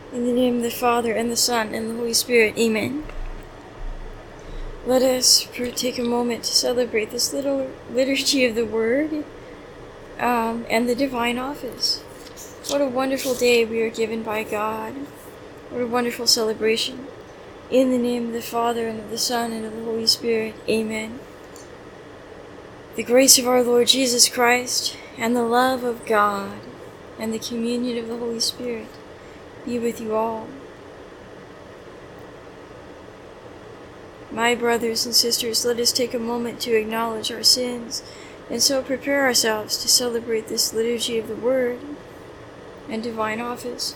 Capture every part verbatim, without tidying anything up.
In the name of the Father, and the Son, and the Holy Spirit. Amen. Let us take a moment to celebrate this little liturgy of the Word um, and the Divine Office. What a wonderful day we are given by God. What a wonderful celebration. In the name of the Father, and of the Son, and of the Holy Spirit. Amen. The grace of our Lord Jesus Christ, and the love of God, and the communion of the Holy Spirit be with you all. My brothers and sisters, let us take a moment to acknowledge our sins, and so prepare ourselves to celebrate this liturgy of the Word and Divine Office.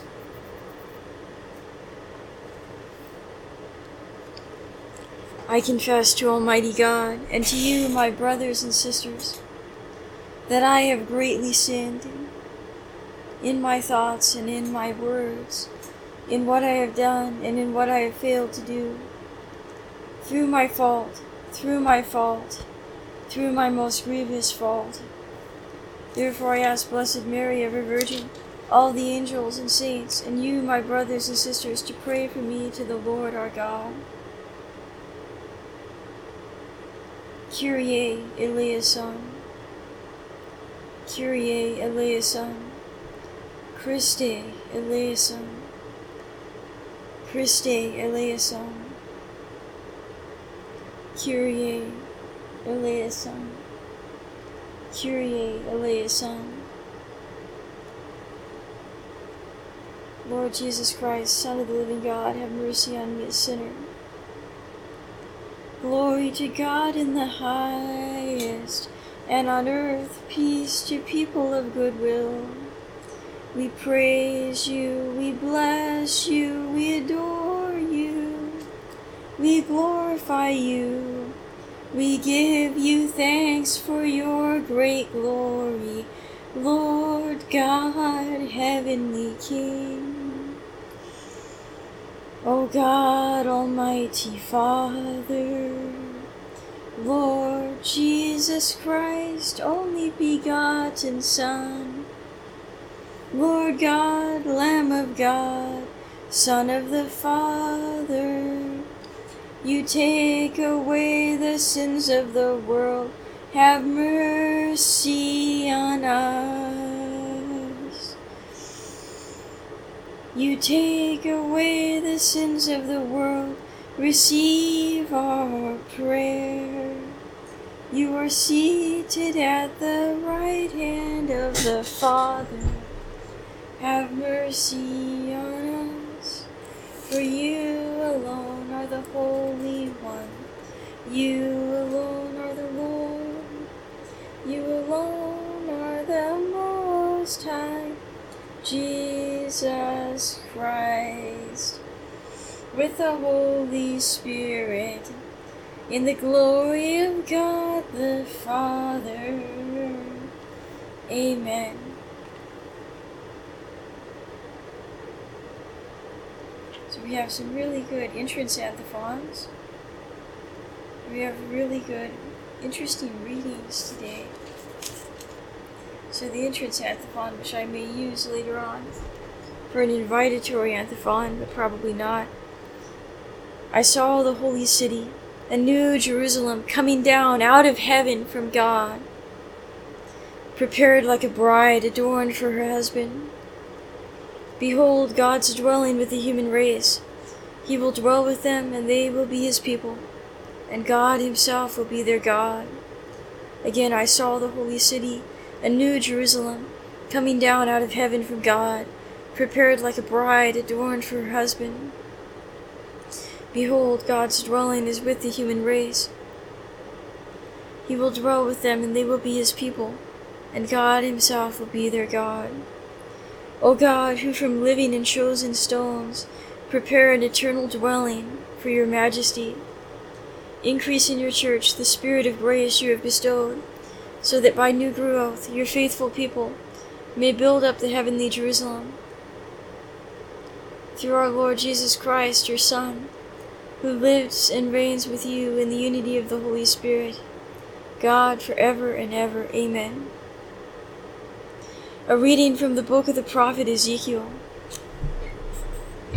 I confess to Almighty God, and to you, my brothers and sisters, that I have greatly sinned in my thoughts and in my words, in what I have done and in what I have failed to do, through my fault, through my fault, through my most grievous fault. Therefore I ask Blessed Mary, ever Virgin, all the angels and saints, and you, my brothers and sisters, to pray for me to the Lord our God. Kyrie eleison. Kyrie eleison. Christe eleison. Christe eleison. Kyrie eleison. Kyrie eleison. Lord Jesus Christ, Son of the living God, have mercy on me, a sinner. Glory to God in the highest, and on earth peace to people of good will. We praise you, we bless you, we adore you, we glorify you, we give you thanks for your great glory, Lord God, heavenly King. O God, almighty Father, Lord Jesus Christ, only begotten Son, Lord God, Lamb of God, Son of the Father, you take away the sins of the world, have mercy on us. You take away the sins of the world, receive our prayer. You are seated at the right hand of the Father. Have mercy on us, for you alone are the Holy One. You alone are the Lord. You alone are the Most High, Jesus Christ, with the Holy Spirit, in the glory of God the Father. Amen. So we have some really good entrance antiphons. We have really good, interesting readings today. So the entrance antiphon, which I may use later on for an invitatory antiphon, but probably not. I saw the holy city, a new Jerusalem, coming down out of heaven from God, prepared like a bride adorned for her husband. Behold, God's dwelling with the human race. He will dwell with them, and they will be his people, and God himself will be their God. Again I saw the holy city, a new Jerusalem, coming down out of heaven from God, prepared like a bride adorned for her husband. Behold, God's dwelling is with the human race. He will dwell with them, and they will be his people, and God himself will be their God. O God, who from living and chosen stones prepare an eternal dwelling for your majesty, increase in your church the spirit of grace you have bestowed, so that by new growth your faithful people may build up the heavenly Jerusalem. Through our Lord Jesus Christ, your Son, who lives and reigns with you in the unity of the Holy Spirit, God, forever and ever. Amen. A reading from the book of the prophet Ezekiel.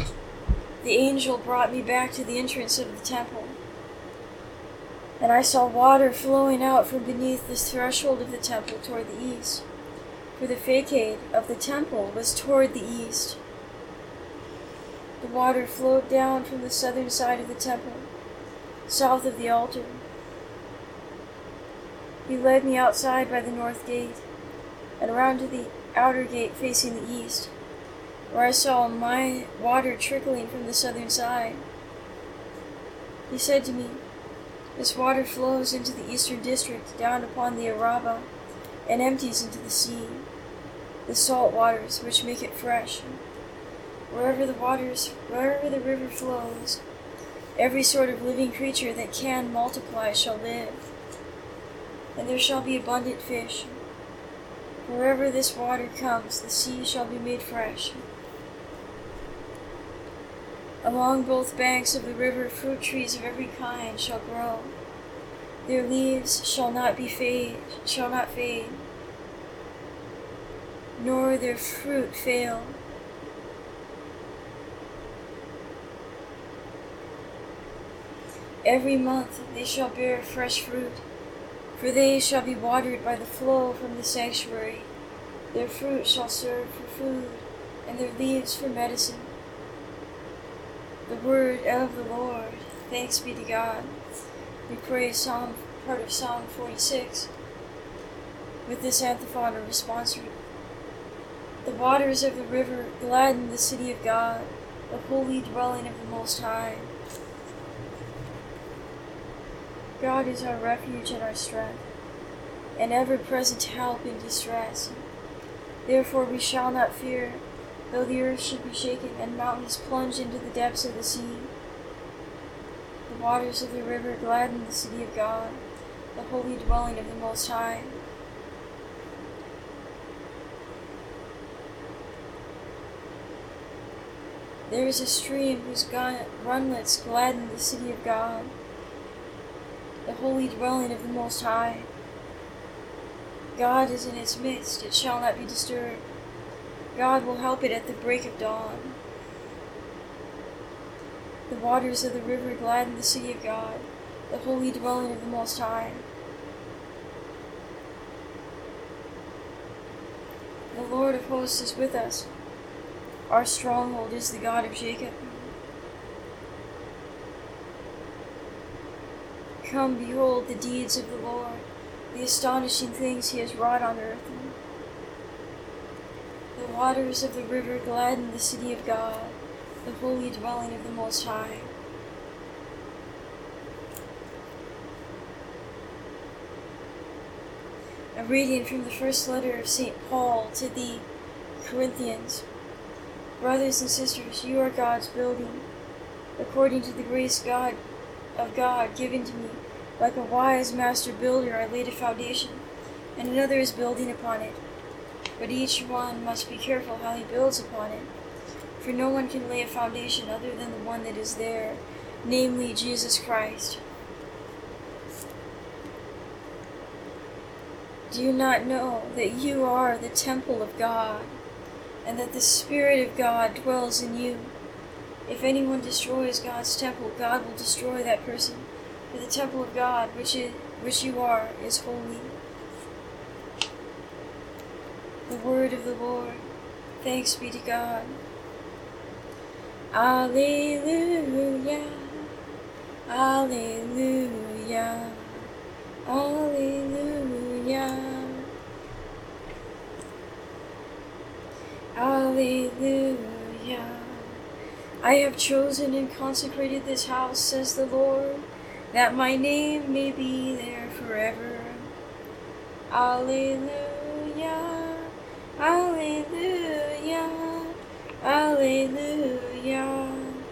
the angel brought me back to the entrance of the temple, and I saw water flowing out from beneath the threshold of the temple toward the east, for the facade of the temple was toward the east. The water flowed down from the southern side of the temple, south of the altar. He led me outside by the north gate, and around to the outer gate facing the east, where I saw my water trickling from the southern side. He said to me, "This water flows into the eastern district, down upon the Araba, and empties into the sea, the salt waters which make it fresh. Wherever the waters, wherever the river flows, every sort of living creature that can multiply shall live, and there shall be abundant fish. Wherever this water comes, the sea shall be made fresh. Along both banks of the river, fruit trees of every kind shall grow. Their leaves shall not be fade, shall not fade, nor their fruit fail. Every month they shall bear fresh fruit, for they shall be watered by the flow from the sanctuary. Their fruit shall serve for food, and their leaves for medicine." The word of the Lord. Thanks be to God. We pray Psalm, part of Psalm forty-six, with this antiphon or responsory. The waters of the river gladden the city of God, the holy dwelling of the Most High. God is our refuge and our strength, an ever-present help in distress. Therefore we shall not fear, though the earth should be shaken and mountains plunge into the depths of the sea. The waters of the river gladden the city of God, the holy dwelling of the Most High. There is a stream whose runlets gladden the city of God, the holy dwelling of the Most High. God is in its midst, it shall not be disturbed. God will help it at the break of dawn. The waters of the river gladden the city of God, the holy dwelling of the Most High. The Lord of hosts is with us. Our stronghold is the God of Jacob. Come, behold the deeds of the Lord, the astonishing things he has wrought on earth. The waters of the river gladden the city of God, the holy dwelling of the Most High. A reading from the first letter of Saint Paul to the Corinthians. Brothers and sisters, you are God's building, according to the grace God of God given to me. Like a wise master builder, I laid a foundation, and another is building upon it. But each one must be careful how he builds upon it. For no one can lay a foundation other than the one that is there, namely Jesus Christ. Do you not know that you are the temple of God, and that the Spirit of God dwells in you? If anyone destroys God's temple, God will destroy that person. For the temple of God, which is, which you are, is holy. The word of the Lord. Thanks be to God. Alleluia. Alleluia. Alleluia. Alleluia. I have chosen and consecrated this house, says the Lord, that my name may be there forever. Alleluia. Alleluia. Alleluia.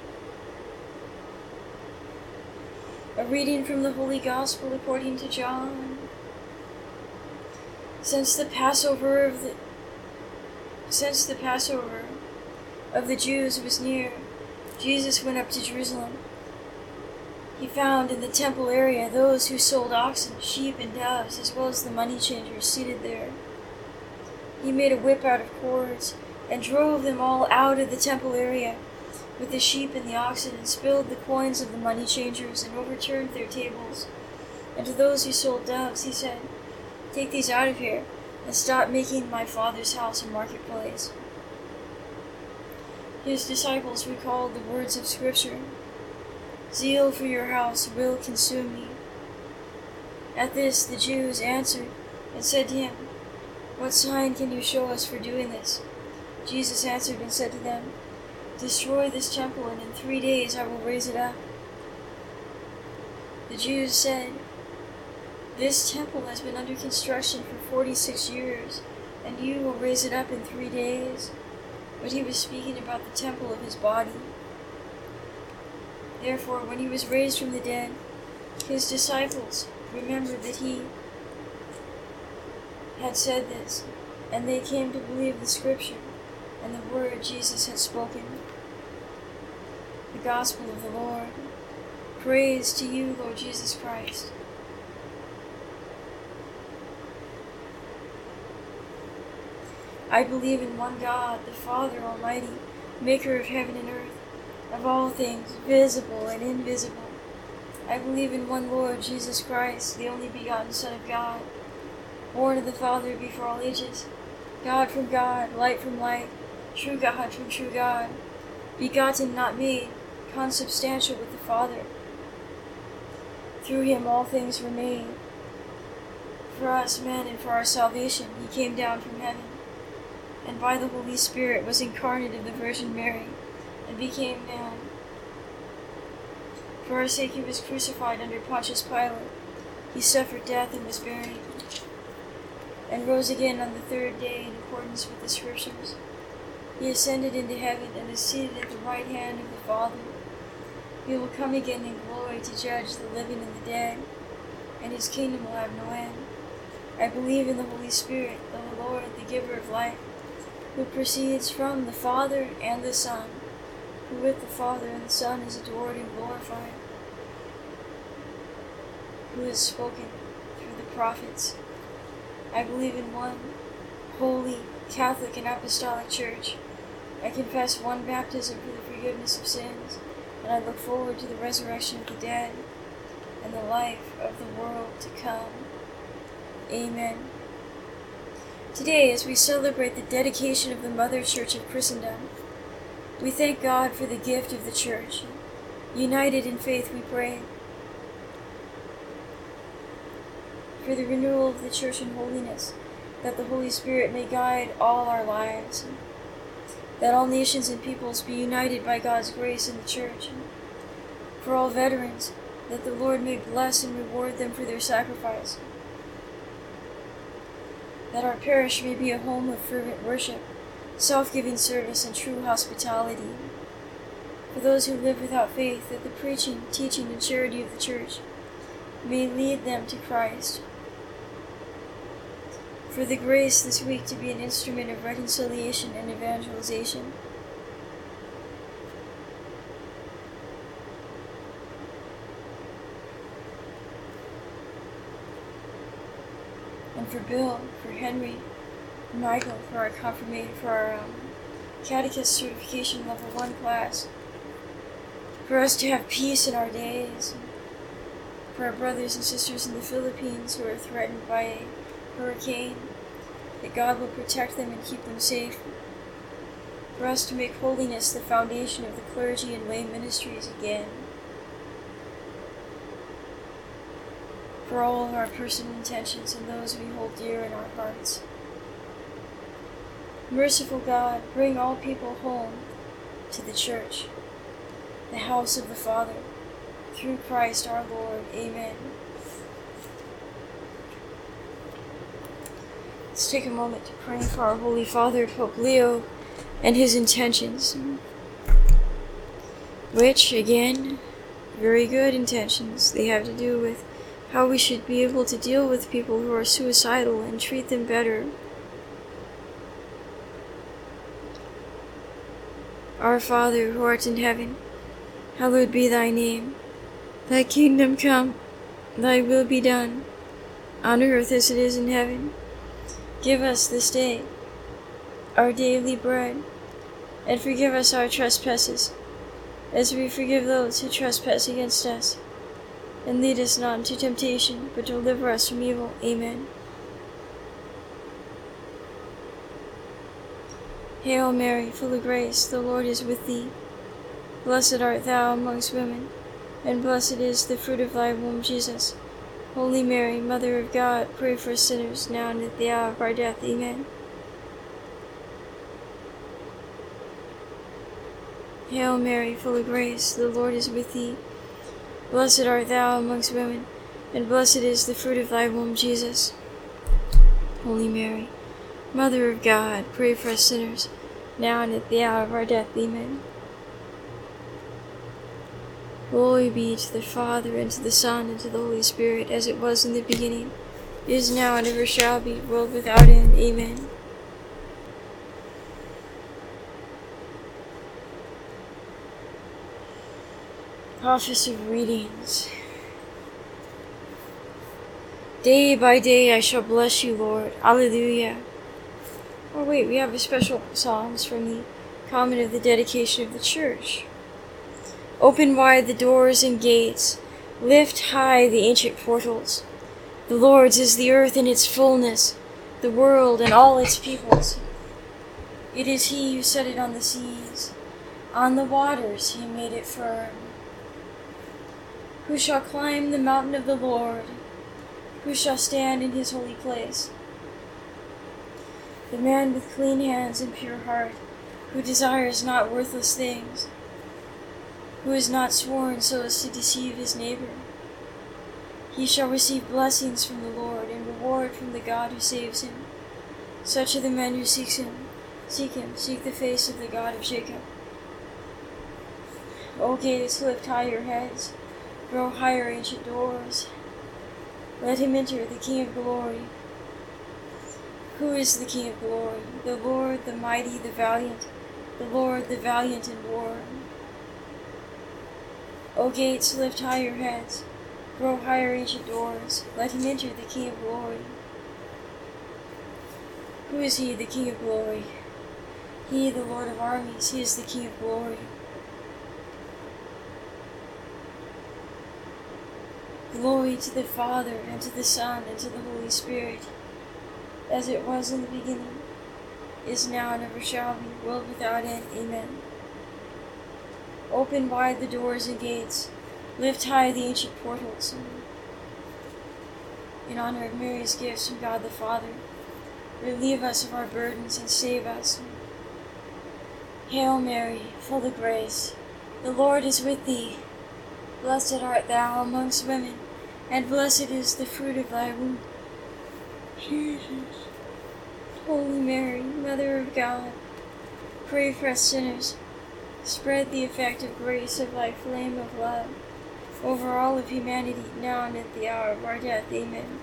A reading from the Holy Gospel according to John. Since the Passover of the since the Passover of the Jews was near, Jesus went up to Jerusalem. He found in the temple area those who sold oxen, sheep, and doves, as well as the money changers seated there. He made a whip out of cords and drove them all out of the temple area, with the sheep and the oxen, and spilled the coins of the money changers, and overturned their tables. And to those who sold doves he said, "Take these out of here, and stop making my Father's house a marketplace." His disciples recalled the words of Scripture, "Zeal for your house will consume me." At this the Jews answered and said to him, "What sign can you show us for doing this?" Jesus answered and said to them, "Destroy this temple, and in three days I will raise it up." The Jews said, "This temple has been under construction for forty-six years, and you will raise it up in three days?" But he was speaking about the temple of his body. Therefore, when he was raised from the dead, his disciples remembered that he had said this, and they came to believe the Scripture and the word Jesus had spoken. The Gospel of the Lord. Praise to you, Lord Jesus Christ. I believe in one God, the Father Almighty, maker of heaven and earth, of all things, visible and invisible. I believe in one Lord, Jesus Christ, the only begotten Son of God, born of the Father before all ages, God from God, light from light, true God from true God, begotten, not made, consubstantial with the Father. Through him all things were made. For us men and for our salvation he came down from heaven, and by the Holy Spirit was incarnate of the Virgin Mary, and became man. For our sake he was crucified under Pontius Pilate. He suffered death and was buried, and rose again on the third day in accordance with the Scriptures. He ascended into heaven and is seated at the right hand of the Father. He will come again in glory to judge the living and the dead, and his kingdom will have no end. I believe in the Holy Spirit, the Lord, the giver of life, who proceeds from the Father and the Son, who with the Father and the Son is adored and glorified, who has spoken through the prophets. I believe in one holy, Catholic, and Apostolic Church. I confess one baptism for the forgiveness of sins, and I look forward to the resurrection of the dead and the life of the world to come. Amen. Today, as we celebrate the dedication of the Mother Church of Christendom, we thank God for the gift of the Church. United in faith we pray for the renewal of the Church in holiness, that the Holy Spirit may guide all our lives, that all nations and peoples be united by God's grace in the Church, for all veterans, that the Lord may bless and reward them for their sacrifice, that our parish may be a home of fervent worship, self-giving service, and true hospitality. For those who live without faith, that the preaching, teaching, and charity of the Church may lead them to Christ. For the grace this week to be an instrument of reconciliation and evangelization. And for Bill, for Henry, for Michael, for our confirmation, for our um, catechist certification level one class, for us to have peace in our days, for our brothers and sisters in the Philippines who are threatened by a hurricane, that God will protect them and keep them safe, for us to make holiness the foundation of the clergy and lay ministries again, for all of our personal intentions and those we hold dear in our hearts. Merciful God, bring all people home to the Church, the house of the Father, through Christ our Lord. Amen. Let's take a moment to pray for our Holy Father, Pope Leo, and his intentions, which, again, very good intentions. They have to do with how we should be able to deal with people who are suicidal and treat them better. Our Father, who art in heaven, hallowed be thy name. Thy kingdom come, thy will be done, on earth as it is in heaven. Give us this day our daily bread, and forgive us our trespasses, as we forgive those who trespass against us. And lead us not into temptation, but deliver us from evil. Amen. Hail Mary, full of grace, the Lord is with thee. Blessed art thou amongst women, and blessed is the fruit of thy womb, Jesus. Holy Mary, Mother of God, pray for us sinners, now and at the hour of our death. Amen. Hail Mary, full of grace, the Lord is with thee. Blessed art thou amongst women, and blessed is the fruit of thy womb, Jesus. Holy Mary, Mother of God, pray for us sinners, now and at the hour of our death. Amen. Glory be to the Father, and to the Son, and to the Holy Spirit, as it was in the beginning, is now, and ever shall be, world without end. Amen. Office of Readings. Day by day I shall bless you, Lord. Alleluia. Oh wait, we have a special psalms from the comment of the dedication of the church. Open wide the doors and gates, lift high the ancient portals. The Lord's is the earth and its fullness, the world and all its peoples. It is he who set it on the seas, on the waters he made it firm. Who shall climb the mountain of the Lord? Who shall stand in his holy place? The man with clean hands and pure heart, who desires not worthless things, who is not sworn so as to deceive his neighbor. He shall receive blessings from the Lord, and reward from the God who saves him. Such are the men who seek him, seek him, seek the face of the God of Jacob. O gates, lift high your heads, grow higher, ancient doors. Let him enter, the King of glory. Who is the King of glory? The Lord, the mighty, the valiant, the Lord, the valiant in war. O gates, lift high your heads, grow higher, ancient doors. Let him enter, the King of glory. Who is he, the King of glory? He, the Lord of armies, he is the King of glory. Glory to the Father, and to the Son, and to the Holy Spirit, as it was in the beginning, is now, and ever shall be, world without end. Amen. Open wide the doors and gates, lift high the ancient portals. In honor of Mary's gifts from God the Father, relieve us of our burdens and save us. Hail Mary, full of grace, the Lord is with thee. Blessed art thou amongst women, and blessed is the fruit of thy womb, Jesus. Holy Mary, Mother of God, pray for us sinners. Spread the effective grace of thy flame of love over all of humanity, now and at the hour of our death. Amen.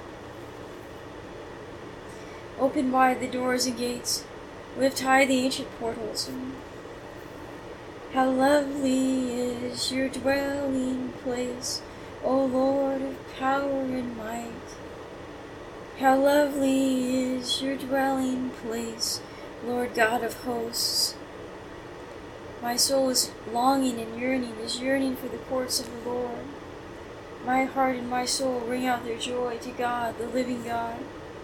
Open wide the doors and gates, lift high the ancient portals. How lovely is your dwelling place, O Lord of power and might. How lovely is your dwelling place, Lord God of hosts. My soul is longing and yearning, is yearning for the courts of the Lord. My heart and my soul ring out their joy to God, the living God.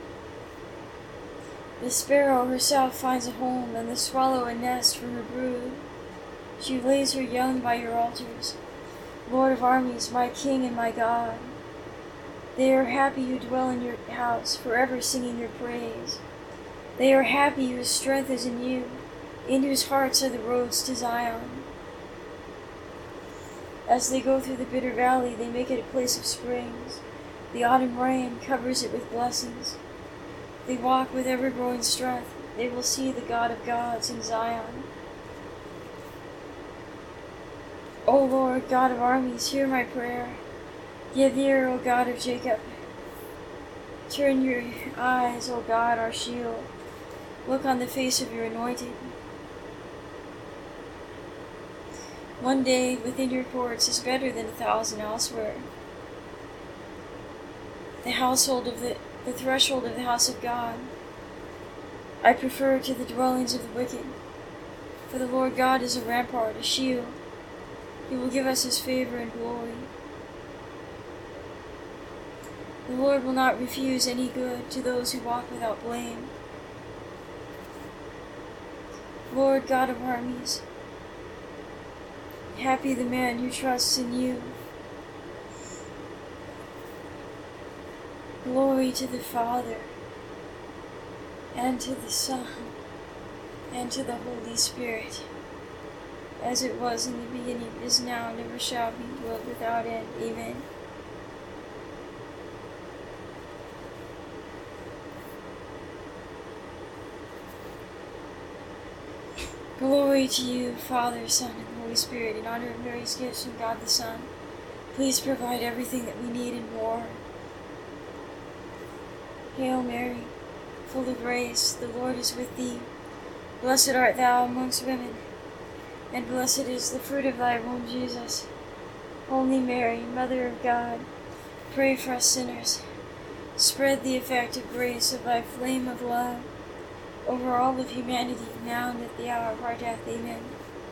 The sparrow herself finds a home, and the swallow a nest for her brood. She lays her young by your altars, Lord of armies, my King and my God. They are happy who dwell in your house, forever singing your praise. They are happy whose strength is in you, in whose hearts are the roads to Zion. As they go through the bitter valley, they make it a place of springs. The autumn rain covers it with blessings. They walk with ever-growing strength. They will see the God of gods in Zion. O Lord, God of armies, hear my prayer. Give ear, O God of Jacob. Turn your eyes, O God, our shield. Look on the face of your anointed. One day within your courts is better than a thousand elsewhere. The household of the, the threshold of the house of God I prefer to the dwellings of the wicked, for the Lord God is a rampart, a shield. He will give us his favor and glory. The Lord will not refuse any good to those who walk without blame. Lord God of armies, happy the man who trusts in you. Glory to the Father, and to the Son, and to the Holy Spirit, as it was in the beginning, is now, and ever shall be, world without end. Amen. Glory to you, Father, Son, and Holy Spirit, in honor of Mary's gifts from God the Son. Please provide everything that we need and more. Hail Mary, full of grace, the Lord is with thee. Blessed art thou amongst women, and blessed is the fruit of thy womb, Jesus. Holy Mary, Mother of God, pray for us sinners. Spread the effective grace of thy flame of love over all of humanity, now and at the hour of our death. Amen.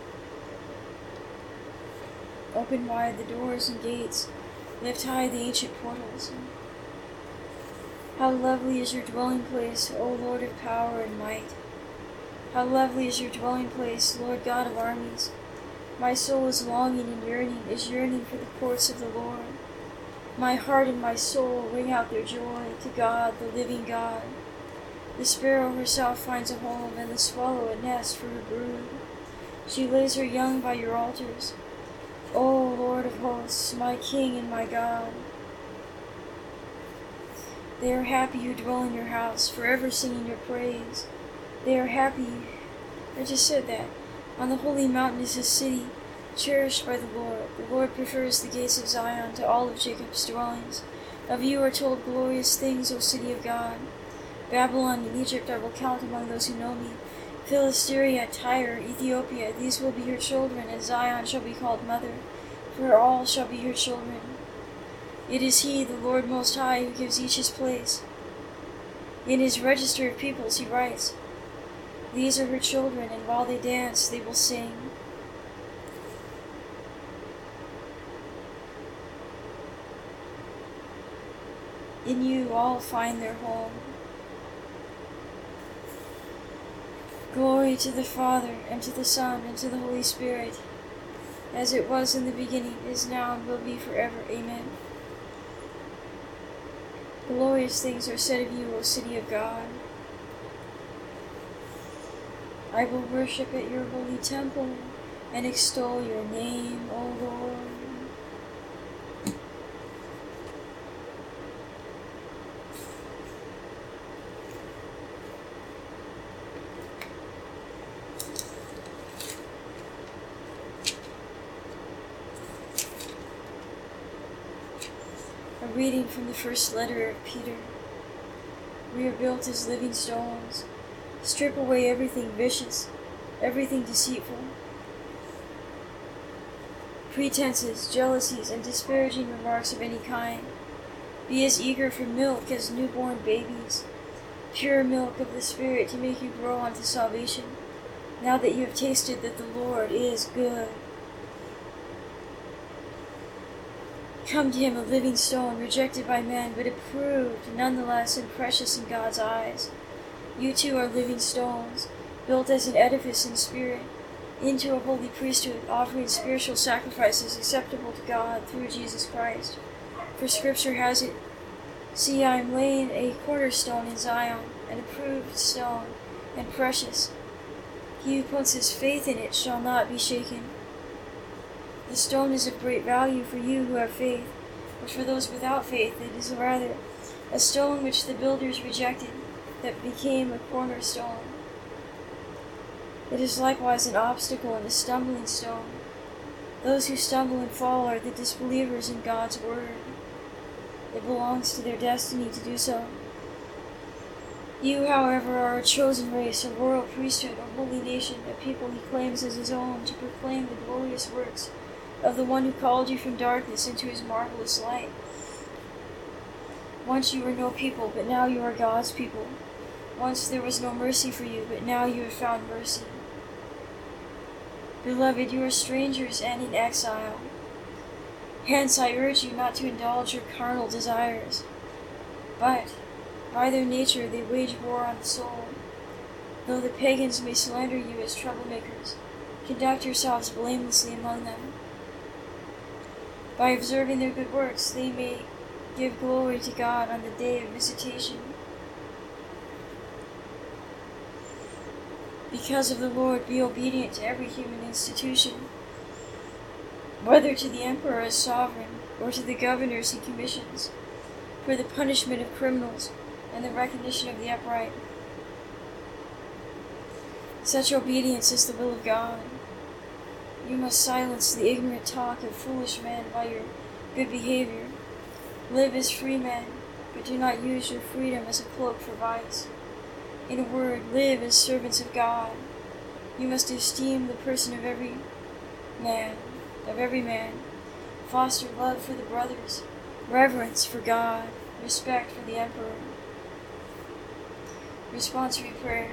Open wide the doors and gates, lift high the ancient portals. How lovely is your dwelling place, O Lord of power and might. How lovely is your dwelling place, Lord God of armies. My soul is longing and yearning, is yearning for the courts of the Lord. My heart and my soul ring out their joy to God, the living God. The sparrow herself finds a home, and the swallow a nest for her brood. She lays her young by your altars. O Lord of hosts, my King and my God. They are happy who dwell in your house, forever singing your praise. They are happy, I just said that, on the holy mountain is his city, cherished by the Lord. The Lord prefers the gates of Zion to all of Jacob's dwellings. Of you are told glorious things, O city of God. Babylon and Egypt I will count among those who know me. Philistia, Tyre, Ethiopia, these will be your children, and Zion shall be called mother, for all shall be your children. It is he, the Lord Most High, who gives each his place. In his register of peoples he writes, these are her children, and while they dance they will sing. In you all find their home. Glory to the Father, and to the Son, and to the Holy Spirit, as it was in the beginning, is now, and will be forever. Amen. Glorious things are said of you, O city of God. I will worship at your holy temple, and extol your name, O Lord. A reading from the first letter of Peter. We are built as living stones. Strip away everything vicious, everything deceitful, pretenses, jealousies, and disparaging remarks of any kind. Be as eager for milk as newborn babies, pure milk of the Spirit to make you grow unto salvation, now that you have tasted that the Lord is good. Come to him, a living stone, rejected by men, but approved nonetheless and precious in God's eyes. You too are living stones, built as an edifice in spirit, into a holy priesthood, offering spiritual sacrifices acceptable to God through Jesus Christ. For Scripture has it, see, I am laying a cornerstone in Zion, an approved stone, and precious. He who puts his faith in it shall not be shaken. The stone is of great value for you who have faith, but for those without faith it is rather a stone which the builders rejected, that became a cornerstone. It is likewise an obstacle and a stumbling stone. Those who stumble and fall are the disbelievers in God's word. It belongs to their destiny to do so. You, however, are a chosen race, a royal priesthood, a holy nation, a people he claims as his own, to proclaim the glorious works of the one who called you from darkness into his marvelous light. Once you were no people, but now you are God's people. Once there was no mercy for you, but now you have found mercy. Beloved, you are strangers and in exile. Hence I urge you not to indulge your carnal desires, but by their nature they wage war on the soul. Though the pagans may slander you as troublemakers, conduct yourselves blamelessly among them. By observing their good works, they may give glory to God on the day of visitation. Because of the Lord, be obedient to every human institution, whether to the emperor as sovereign, or to the governors he commissions, for the punishment of criminals and the recognition of the upright. Such obedience is the will of God. You must silence the ignorant talk of foolish men by your good behavior. Live as free men, but do not use your freedom as a cloak for vice. In a word, live as servants of God. You must esteem the person of every man, of every man. Foster love for the brothers, reverence for God, respect for the emperor. Responsory prayer.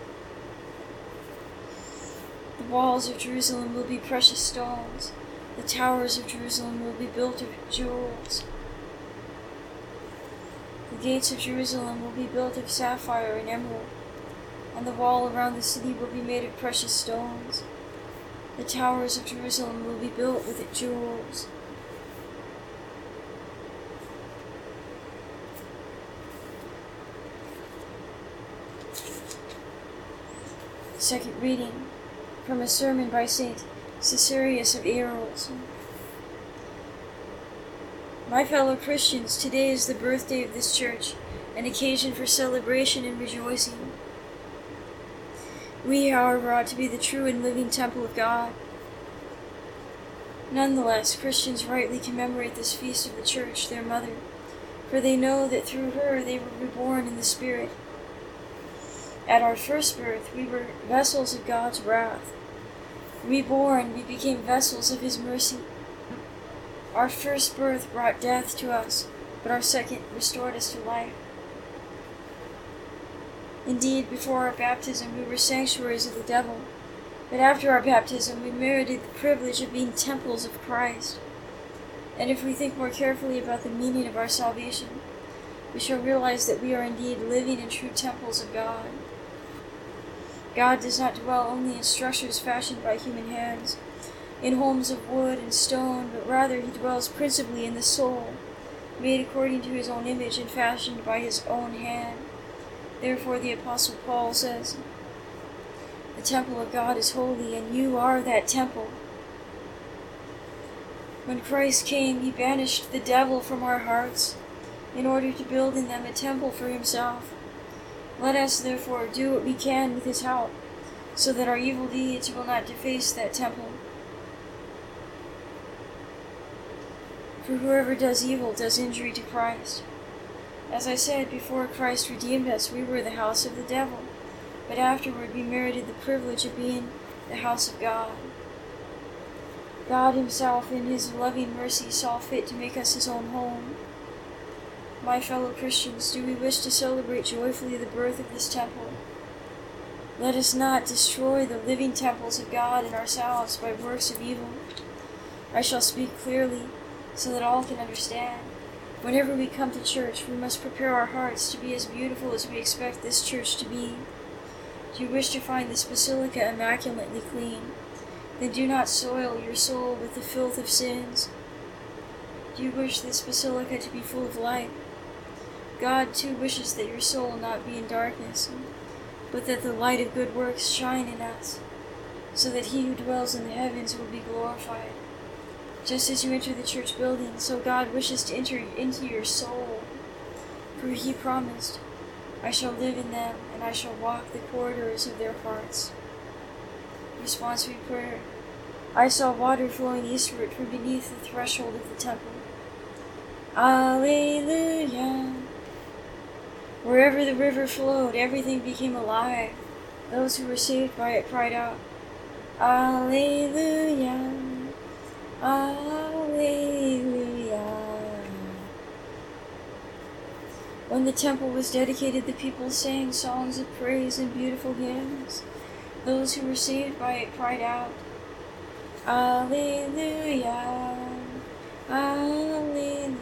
The walls of Jerusalem will be precious stones. The towers of Jerusalem will be built of jewels. The gates of Jerusalem will be built of sapphire and emerald, and the wall around the city will be made of precious stones. The towers of Jerusalem will be built with jewels. Second reading from a sermon by Saint Caesarius of Aerols. My fellow Christians, today is the birthday of this church, an occasion for celebration and rejoicing. We, however, ought to be the true and living temple of God. Nonetheless, Christians rightly commemorate this feast of the Church, their mother, for they know that through her they were reborn in the Spirit. At our first birth, we were vessels of God's wrath. Reborn, we became vessels of His mercy. Our first birth brought death to us, but our second restored us to life. Indeed, before our baptism, we were sanctuaries of the devil, but after our baptism, we merited the privilege of being temples of Christ. And if we think more carefully about the meaning of our salvation, we shall realize that we are indeed living and true temples of God. God does not dwell only in structures fashioned by human hands, in homes of wood and stone, but rather He dwells principally in the soul, made according to His own image and fashioned by His own hand. Therefore the Apostle Paul says, "The temple of God is holy, and you are that temple." When Christ came, He banished the devil from our hearts, in order to build in them a temple for Himself. Let us, therefore, do what we can with His help, so that our evil deeds will not deface that temple. For whoever does evil does injury to Christ. As I said, before Christ redeemed us, we were the house of the devil, but afterward we merited the privilege of being the house of God. God Himself, in His loving mercy, saw fit to make us His own home. My fellow Christians, do we wish to celebrate joyfully the birth of this temple? Let us not destroy the living temples of God in ourselves by works of evil. I shall speak clearly, so that all can understand. Whenever we come to church, we must prepare our hearts to be as beautiful as we expect this church to be. Do you wish to find this basilica immaculately clean? Then do not soil your soul with the filth of sins. Do you wish this basilica to be full of light? God too wishes that your soul not be in darkness, but that the light of good works shine in us, so that He who dwells in the heavens will be glorified. Just as you enter the church building, so God wishes to enter into your soul. For He promised, "I shall live in them, and I shall walk the corridors of their hearts." Responsory prayer. I saw water flowing eastward from beneath the threshold of the temple. Alleluia! Wherever the river flowed, everything became alive. Those who were saved by it cried out, Alleluia! Alleluia. When the temple was dedicated, the people sang songs of praise and beautiful hymns. Those who were saved by it cried out, Alleluia. Alleluia.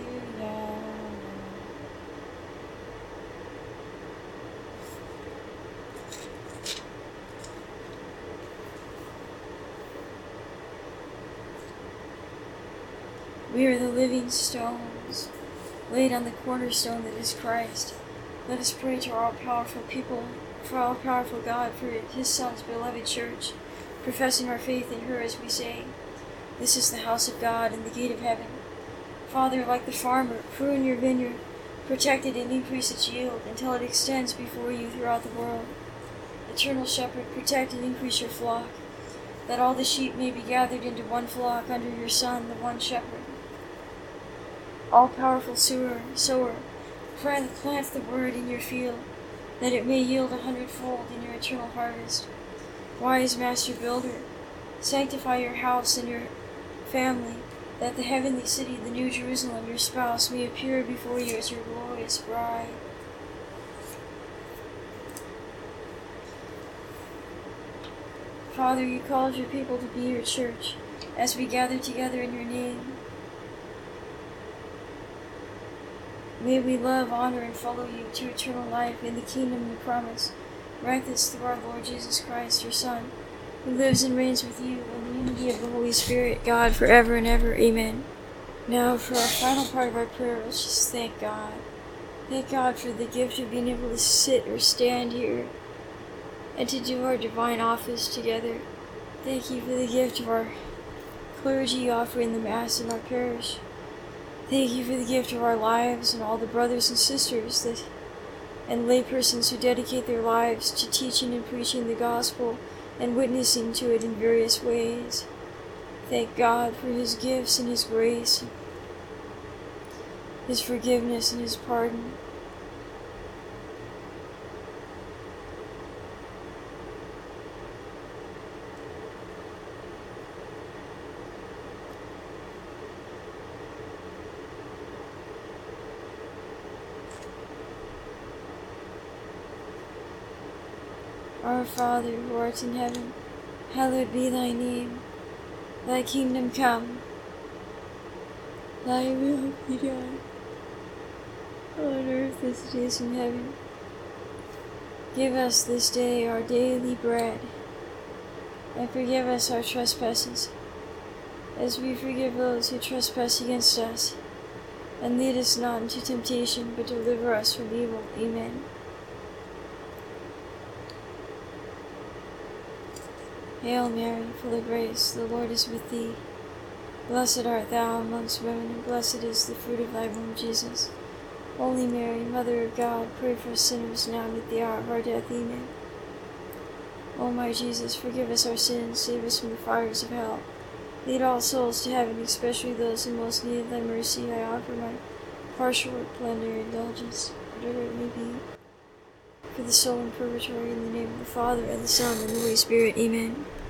We are the living stones, laid on the cornerstone that is Christ. Let us pray to our all-powerful people, for our all-powerful God, for his Son's beloved church, professing our faith in her as we say, this is the house of God and the gate of heaven. Father, like the farmer, prune your vineyard, protect it and increase its yield until it extends before you throughout the world. Eternal Shepherd, protect and increase your flock, that all the sheep may be gathered into one flock under your Son, the one Shepherd. All-powerful sower, sower, plant, plant the word in your field, that it may yield a hundredfold in your eternal harvest. Wise Master Builder, sanctify your house and your family, that the heavenly city, the New Jerusalem, your spouse, may appear before you as your glorious bride. Father, you called your people to be your church, as we gather together in your name. May we love, honor, and follow you to eternal life in the kingdom you promise. Grant this through our Lord Jesus Christ, your Son, who lives and reigns with you in the unity of the Holy Spirit, God, forever and ever. Amen. Now, for our final part of our prayer, let's just thank God. Thank God for the gift of being able to sit or stand here and to do our divine office together. Thank you for the gift of our clergy offering the Mass in our parish. Thank you for the gift of our lives and all the brothers and sisters that, and laypersons who dedicate their lives to teaching and preaching the gospel and witnessing to it in various ways. Thank God for his gifts and his grace, his forgiveness and his pardon. Our Father, who art in heaven, hallowed be thy name. Thy kingdom come. Thy will be done, on earth as it is in heaven. Give us this day our daily bread, and forgive us our trespasses, as we forgive those who trespass against us. And lead us not into temptation, but deliver us from evil. Amen. Hail Mary, full of grace, the Lord is with thee. Blessed art thou amongst women, and blessed is the fruit of thy womb, Jesus. Holy Mary, Mother of God, pray for us sinners now and at the hour of our death. Amen. O my Jesus, forgive us our sins, save us from the fires of hell. Lead all souls to heaven, especially those in most need of thy mercy. I offer my partial plenary indulgence, whatever it may be, for the soul in purgatory, in the name of the Father, and the Son, and the Holy Spirit. Amen.